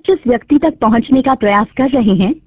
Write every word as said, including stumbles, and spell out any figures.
जिस व्यक्ति तक पहुंचने का प्रयास कर रहे हैं